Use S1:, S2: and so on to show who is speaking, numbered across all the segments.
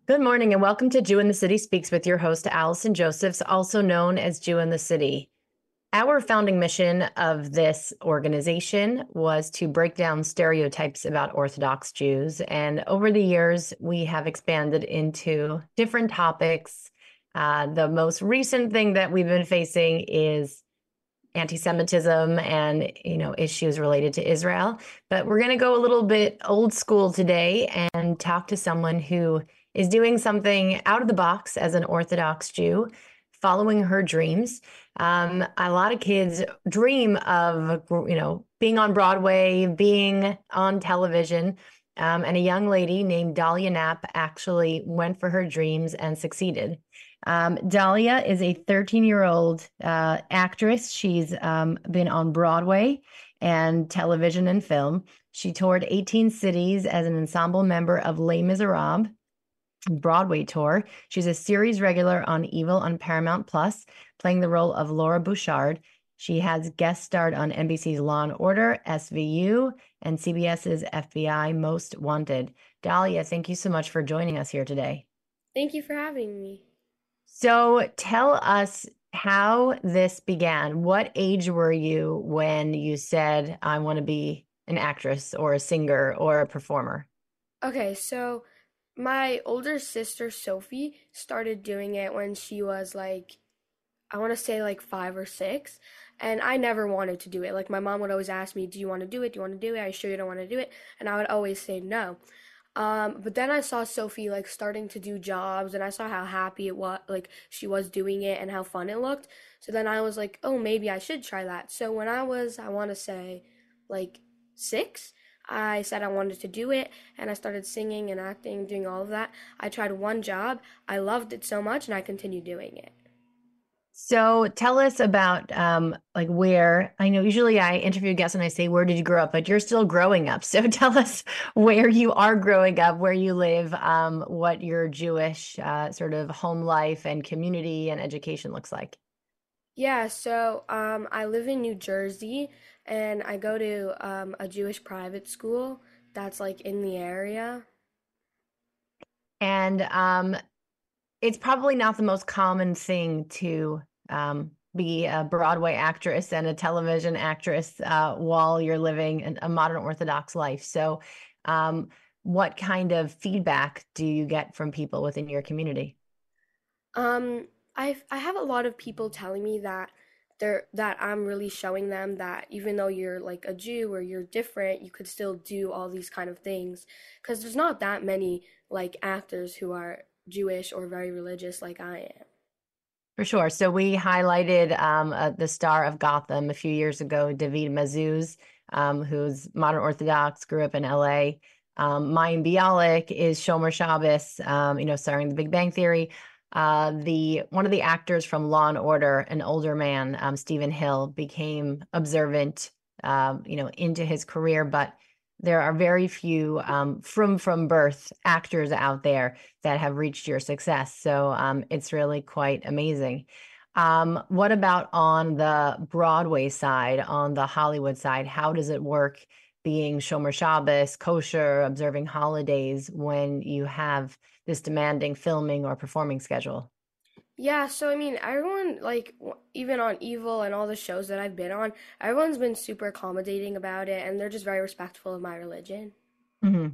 S1: Good morning and welcome to Jew in the City Speaks with your host, Allison Josephs, also known as Jew in the City. Our founding mission of this organization was to break down stereotypes about Orthodox Jews. And over the years, we have expanded into different topics. The most recent thing that we've been facing is anti-Semitism and issues related to Israel. But we're going to go a little bit old school today and talk to someone who is doing something out of the box as an Orthodox Jew, following her dreams. A lot of kids dream of being on Broadway, being on television. And a young lady named Dahlia Knapp actually went for her dreams and succeeded. Dahlia is a 13-year-old actress. She's been on Broadway and television and film. She toured 18 cities as an ensemble member of Les Miserables Broadway tour. She's a series regular on Evil on Paramount Plus, playing the role of Laura Bouchard. She has guest starred on NBC's Law and Order, SVU, and CBS's FBI Most Wanted. Dahlia, thank you so much for joining us here today.
S2: Thank you for having me.
S1: So tell us how this began. What age were you when you said, I want to be an actress or a singer or a performer?
S2: Okay, so my older sister Sophie started doing it when she was I want to say like 5 or 6. And I never wanted to do it. Like my mom would always ask me, do you want to do it? Do you want to do it? Are you sure you don't want to do it? And I would always say no. But then I saw Sophie like starting to do jobs and I saw how happy it was, like she was doing it and how fun it looked. So then I was like, oh, maybe I should try that. So when I was, I want to say like 6, I said I wanted to do it and I started singing and acting, doing all of that. I tried one job. I loved it so much and I continued doing it.
S1: So tell us about like where, I know usually I interview guests and I say, where did you grow up? But you're still growing up. So tell us where you are growing up, where you live, what your Jewish sort of home life and community and education looks like.
S2: Yeah, so I live in New Jersey and I go to a Jewish private school that's like in the area.
S1: And it's probably not the most common thing to be a Broadway actress and a television actress while you're living a modern Orthodox life. So, what kind of feedback do you get from people within your community?
S2: Um, I have a lot of people telling me that I'm really showing them that even though you're like a Jew or you're different, you could still do all these kind of things. Because there's not that many like actors who are Jewish or very religious like I am.
S1: For sure. So we highlighted the star of Gotham a few years ago, David Mazouz, who's modern Orthodox, grew up in LA. Mayim Bialik is Shomer Shabbos, starring The Big Bang Theory. The one of the actors from Law and Order, an older man, Stephen Hill, became observant, into his career, but there are very few from birth actors out there that have reached your success. So it's really quite amazing. What about on the Broadway side, on the Hollywood side? How does it work being Shomer Shabbos, kosher, observing holidays when you have this demanding filming or performing schedule?
S2: Yeah, so I mean, everyone, even on Evil and all the shows that I've been on, everyone's been super accommodating about it, and they're just very respectful of my religion.
S1: Mhm.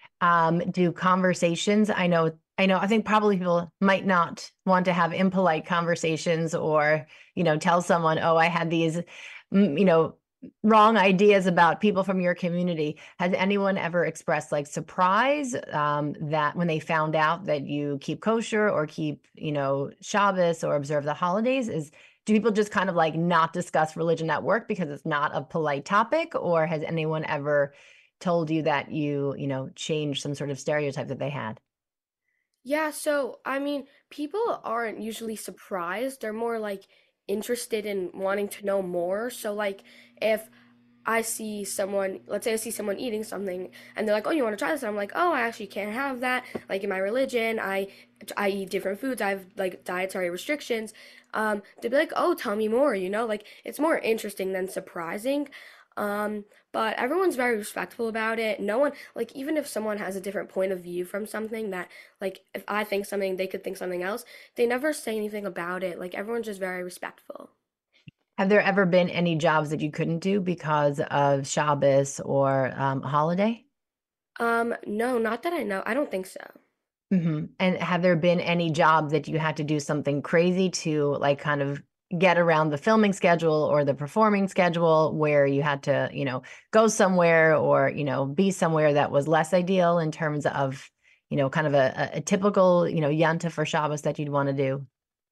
S1: Do conversations, I think probably people might not want to have impolite conversations or, tell someone, oh, I had these, mm, you know, wrong ideas about people from your community. Has anyone ever expressed like surprise that when they found out that you keep kosher or keep, Shabbos or observe the holidays, do people just kind of like not discuss religion at work because it's not a polite topic, or has anyone ever told you that changed some sort of stereotype that they had?
S2: Yeah, so I mean, people aren't usually surprised. They're more like interested in wanting to know more. So like if I see someone, let's say I see someone eating something and they're like, "Oh, you want to try this?" And I'm like, "Oh, I actually can't have that. Like in my religion, I eat different foods. I have like dietary restrictions." They'd be like, "Oh, tell me more," Like it's more interesting than surprising. Um, but everyone's very respectful about it. No one, like, even if someone has a different point of view from something that, like, if I think something, they could think something else, they never say anything about it. Like, everyone's just very respectful.
S1: Have there ever been any jobs that you couldn't do because of Shabbos or holiday?
S2: No, not that I know. I don't think so.
S1: And have there been any jobs that you had to do something crazy to like kind of get around the filming schedule or the performing schedule where you had to, go somewhere or, be somewhere that was less ideal in terms of, kind of a typical, Yanta for Shabbos that you'd want to do?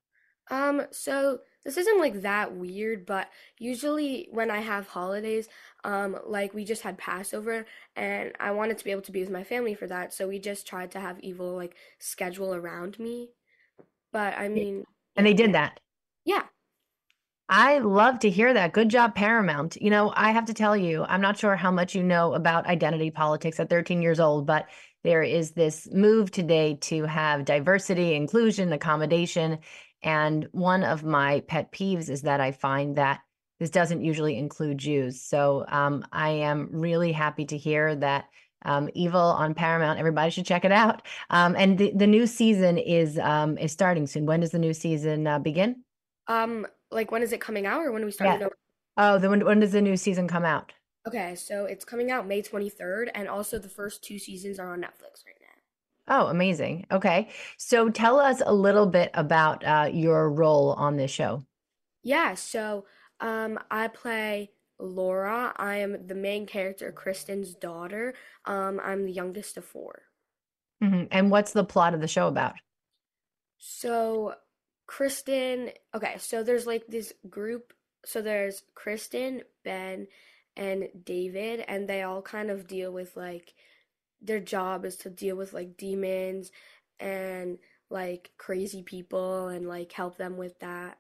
S2: So this isn't like that weird, but usually when I have holidays, like we just had Passover and I wanted to be able to be with my family for that, so we just tried to have evil like schedule around me. But I mean,
S1: And they
S2: yeah.
S1: did that.
S2: Yeah.
S1: I love to hear that. Good job, Paramount. I have to tell you, I'm not sure how much you know about identity politics at 13 years old, but there is this move today to have diversity, inclusion, accommodation. And one of my pet peeves is that I find that this doesn't usually include Jews. So I am really happy to hear that Evil on Paramount. Everybody should check it out. And the new season is starting soon. When does the new season begin?
S2: Like when is it coming out or when are we starting
S1: Yeah.
S2: to know?
S1: Oh, then when does the new season come out?
S2: Okay, so it's coming out May 23rd, and also the first two seasons are on Netflix right now.
S1: Oh, amazing. Okay. So tell us a little bit about your role on this show.
S2: Yeah, so I play Laura. I am the main character, Kristen's daughter. I'm the youngest of four.
S1: And what's the plot of the show about?
S2: So Kristen, okay, so there's like this group. So there's Kristen, Ben, and David, and they all kind of deal with like their job is to deal with like demons and like crazy people and like help them with that.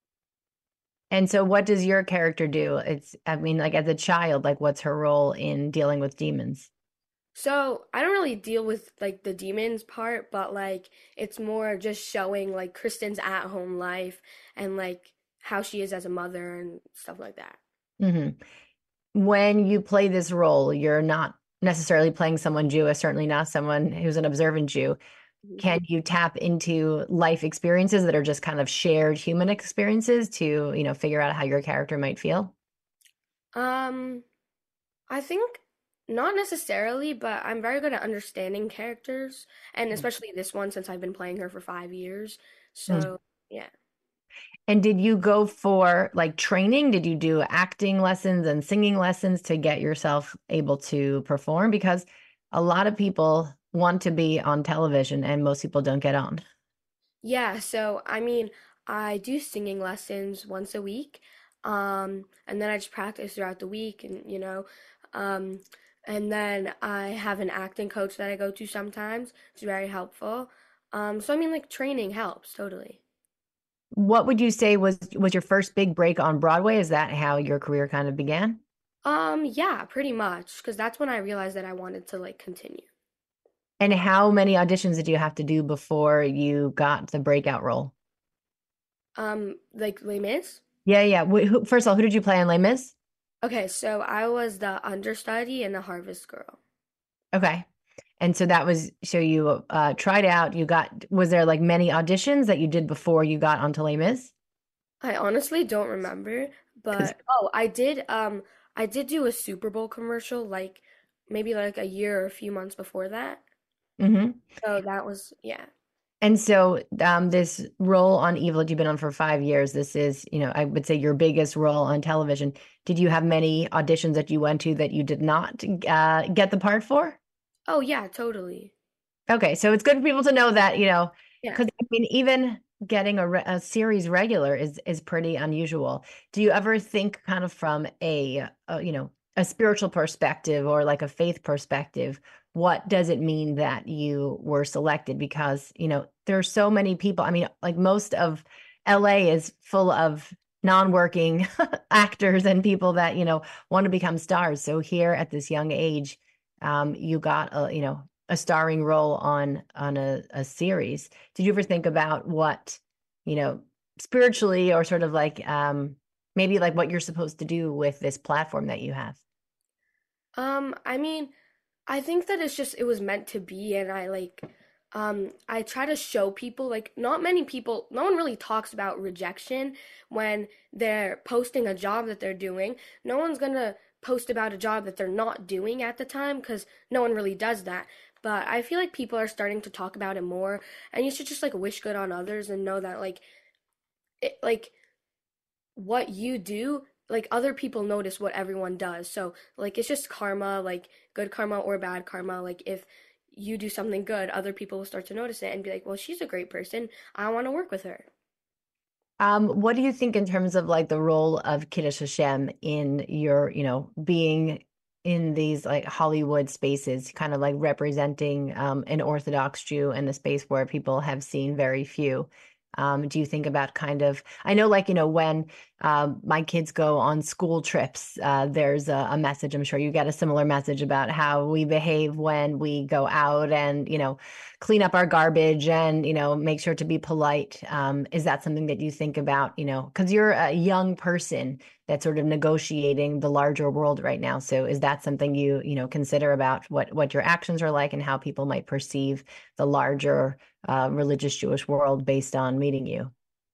S1: And so what does your character do? I mean, like as a child, like what's her role in dealing with demons?
S2: So I don't really deal with like the demons part, but like it's more just showing like Kristen's at home life and like how she is as a mother and stuff like that.
S1: hmm When you play this role, you're not necessarily playing someone Jewish, certainly not someone who's an observant Jew.
S2: Mhm.
S1: Can you tap into life experiences that are just kind of shared human experiences to, figure out how your character might feel?
S2: Um, I think not necessarily, but I'm very good at understanding characters, and especially this one since I've been playing her for 5 years.
S1: Mm.
S2: So yeah.
S1: And did you go for like training? Did you do acting lessons and singing lessons to get yourself able to perform? Because a lot of people want to be on television and most people don't get on.
S2: Yeah, so I mean, I do singing lessons once a week. And then I just practice throughout the week and um and then I have an acting coach that I go to sometimes. It's very helpful. So I mean like training helps totally.
S1: What would you say was your first big break on Broadway? Is that how your career kind of began?
S2: Yeah, pretty much, because that's when I realized that I wanted to like continue.
S1: And how many auditions did you have to do before you got the breakout role?
S2: Like Les Mis?
S1: Yeah, yeah. First of all, who did you play in Les Mis?
S2: Okay, so I was the understudy and the Harvest Girl.
S1: Okay. And so that was so you tried out, was there like many auditions that you did before you got onto Les Mis?
S2: I honestly don't remember,
S1: Because
S2: but oh, I did do a Super Bowl commercial like maybe like a year or a few months before that. So that was yeah.
S1: And so this role on Evil that you've been on for 5 years, this is, I would say your biggest role on television. Did you have many auditions that you went to that you did not get the part for?
S2: Oh yeah, totally.
S1: Okay, so it's good for people to know that,
S2: Yeah.
S1: because I mean, even getting a series regular is pretty unusual. Do you ever think kind of from a spiritual perspective or like a faith perspective, what does it mean that you were selected? Because, there are so many people. I mean, like most of LA is full of non-working actors and people that, want to become stars. So here at this young age, you got a starring role on a series. Did you ever think about what, you know, spiritually or sort of like maybe like what you're supposed to do with this platform that you have.
S2: I mean, I think that it's just it was meant to be, and I try to show people like not many people, no one really talks about rejection when they're posting a job that they're doing. No one's gonna post about a job that they're not doing at the time because no one really does that. But I feel like people are starting to talk about it more, and you should just like wish good on others and know that like what you do, like other people notice what everyone does. So like it's just karma, like good karma or bad karma. Like if you do something good, other people will start to notice it and be like, well, she's a great person. I want to work with her.
S1: What do you think in terms of like the role of Kiddush Hashem in your, being in these like Hollywood spaces, kind of like representing an Orthodox Jew in a space where people have seen very few? Do you think about kind of, I know like, when my kids go on school trips, there's a message, I'm sure you get a similar message about how we behave when we go out and, clean up our garbage and, make sure to be polite. Is that something that you think about, because you're a young person that's sort of negotiating the larger world right now. So is that something you, consider about what your actions are like and how people might perceive the larger religious Jewish world based on meeting you?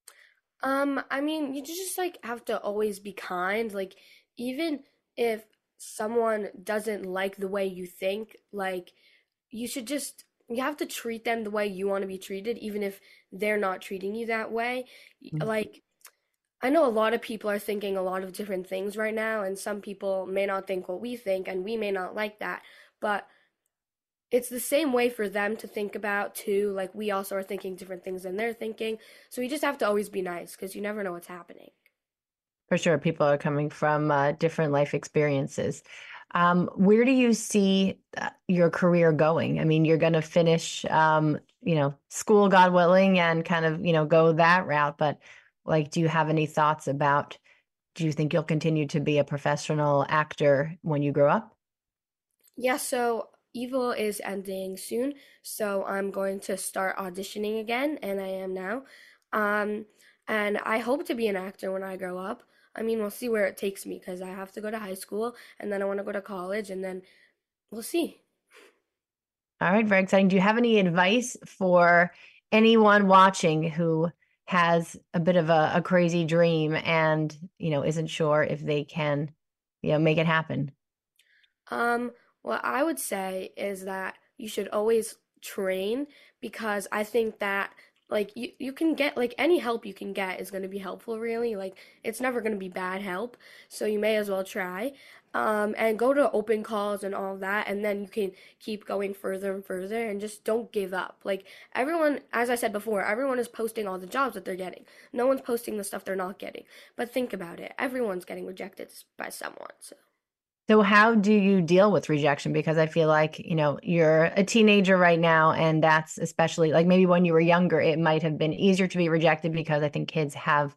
S2: I mean, you just like have to always be kind. Like even if someone doesn't like the way you think, like you should just you have to treat them the way you want to be treated, even if they're not treating you that way. Like I know a lot of people are thinking a lot of different things right now, and some people may not think what we think, and we may not like that. But it's the same way for them to think about too. Like we also are thinking different things than they're thinking. So you just have to always be nice because you never know what's happening.
S1: For sure, people are coming from different life experiences. Where do you see your career going? I mean, you're going to finish, school, God willing, and kind of, go that route. But like, do you have any thoughts about, do you think you'll continue to be a professional actor when you grow up?
S2: Yeah, so Evil is ending soon, so I'm going to start auditioning again, and I am now. Um, and I hope to be an actor when I grow up. I mean, we'll see where it takes me because I have to go to high school, and then I want to go to college, and then we'll see.
S1: All right, very exciting. Do you have any advice for anyone watching who has a bit of a crazy dream and, isn't sure if they can, make it happen?
S2: Um, what I would say is that you should always train because I think that you can get like any help you can get is going to be helpful really. Like it's never going to be bad help. So you may as well try. And go to open calls and all of that and then you can keep going further and further and just don't give up. Like everyone, as I said before, everyone is posting all the jobs that they're getting. No one's posting the stuff they're not getting. But think about it. Everyone's getting rejected by someone. So
S1: So how do you deal with rejection? Because I feel like, you're a teenager right now, and that's especially like maybe when you were younger, it might have been easier to be rejected because I think kids have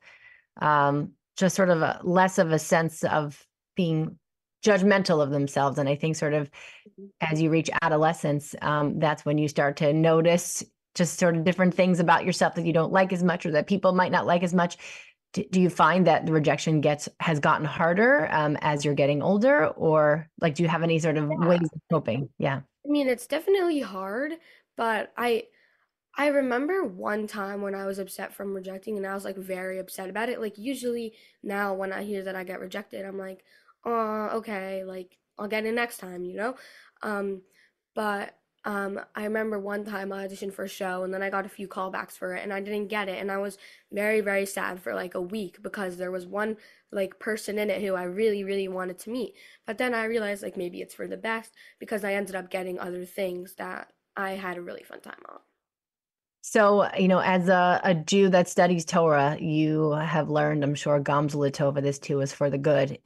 S1: just sort of a less of a sense of being judgmental of themselves. And I think sort of as you reach adolescence, that's when you start to notice just sort of different things about yourself that you don't like as much or that people might not like as much. Do you find that the rejection has gotten harder as you're getting older, or like do you have any sort of
S2: yeah.
S1: ways of coping? Yeah.
S2: I mean, it's definitely hard, but I remember one time when I was upset from rejecting and I was like very upset about it. Like usually now when I hear that I get rejected, I'm like, "Oh, okay, like I'll get it next time, you know?" Um but I remember one time I auditioned for a show and then I got a few callbacks for it and I didn't get it and I was very very sad for like a week because there was one like person in it who I really really wanted to meet. But then I realized like maybe it's for the best because I ended up getting other things that I had a really fun time on.
S1: So, as a Jew that studies Torah, you have learned, I'm sure, Gamzu Latova, this too is for the good.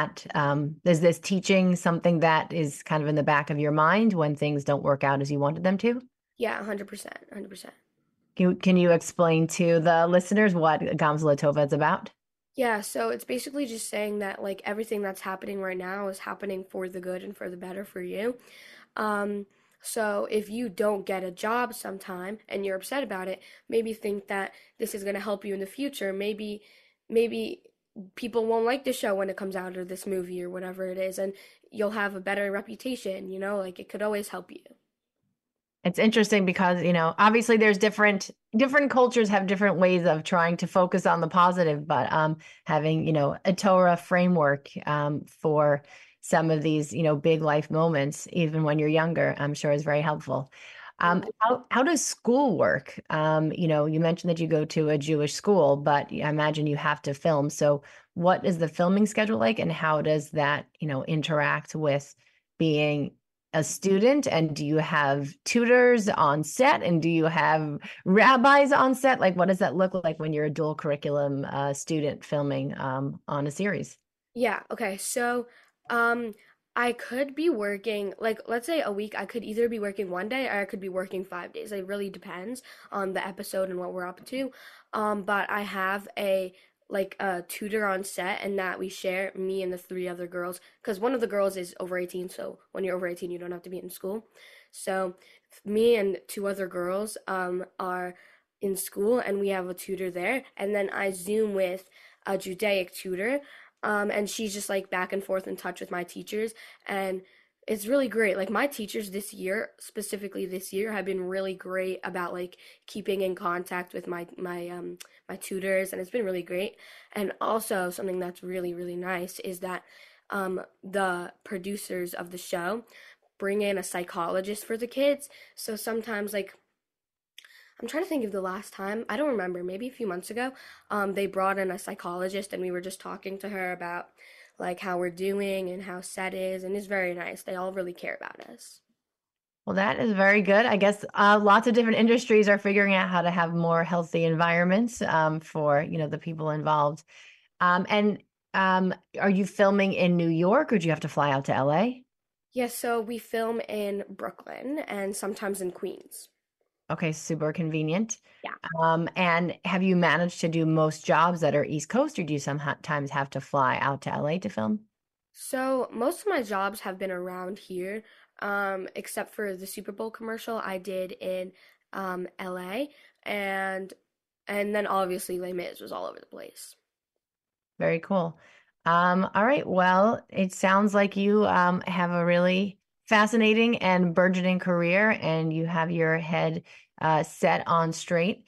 S1: Is this teaching something that is kind of in the back of your mind when things don't work out as you wanted them to?
S2: Yeah, 100%, 100%.
S1: Can you explain to the listeners what Gamzu Latova is about?
S2: Yeah, so it's basically just saying that like everything that's happening right now is happening for the good and for the better for you. Um, so if you don't get a job sometime and you're upset about it, maybe think that this is going to help you in the future. Maybe people won't like the show when it comes out or this movie or whatever it is, and you'll have a better reputation, like it could always help you.
S1: It's interesting because, obviously there's different cultures have different ways of trying to focus on the positive, but having, a Torah framework for some of these, big life moments, even when you're younger, I'm sure is very helpful.
S2: Yeah.
S1: How does school work? You mentioned that you go to a Jewish school, but I imagine you have to film. So what is the filming schedule like, and how does that, interact with being a student? And do you have tutors on set, and do you have rabbis on set? Like, what does that look like when you're a dual curriculum student filming on a series?
S2: Yeah, okay. So, um, I could be working, like, let's say a week, I could either be working 1 day or I could be working 5 days. It really depends on the episode and what we're up to. But I have like a tutor on set, and that we share, me and the three other girls, because one of the girls is over 18, so when you're over 18, you don't have to be in school. So me and two other girls are in school, and we have a tutor there, and then I Zoom with a Judaic tutor, and she's just like back and forth in touch with my teachers, and it's really great. Like my teachers this year, specifically this year, have been really great about like keeping in contact with my tutors, and it's been really great. And also something that's really really nice is that the producers of the show bring in a psychologist for the kids. So sometimes like I'm trying to think of the last time. I don't remember. Maybe a few months ago, they brought in a psychologist, and we were just talking to her about like how we're doing and how set is, and it's very nice. They all really care about us.
S1: Well, that is very good. I guess lots of different industries are figuring out how to have more healthy environments for the people involved. And are you filming in New York, or do you have to fly out to LA?
S2: Yeah, so we film in Brooklyn and sometimes in Queens.
S1: Okay, super convenient.
S2: Yeah.
S1: And have you managed to do most jobs that are East Coast, or do you sometimes have to fly out to LA to film?
S2: So most of my jobs have been around here, except for the Super Bowl commercial I did in LA, and and then obviously Les Mis was all over the place.
S1: Very cool. All right. Well, it sounds like you have a really fascinating and burgeoning career, and you have your head set on straight.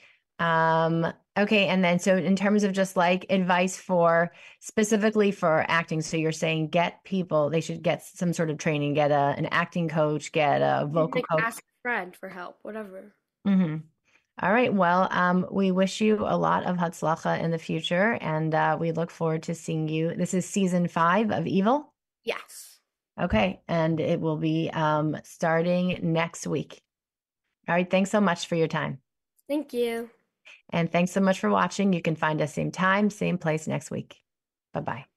S1: Okay. And then, so in terms of just like advice for specifically for acting, so you're saying get people, they should get some sort of training, get an acting coach, get a
S2: You can,
S1: vocal
S2: like
S1: coach.
S2: ask a friend for help, whatever.
S1: Hmm. All right. Well, we wish you a lot of Hatzlacha in the future, and we look forward to seeing you. This is season 5 of Evil.
S2: Yes.
S1: Okay, and it will be starting next week. All right. Thanks so much for your time,
S2: Thank you.
S1: and thanks so much for watching. You can find us same time, same place next week. Bye bye.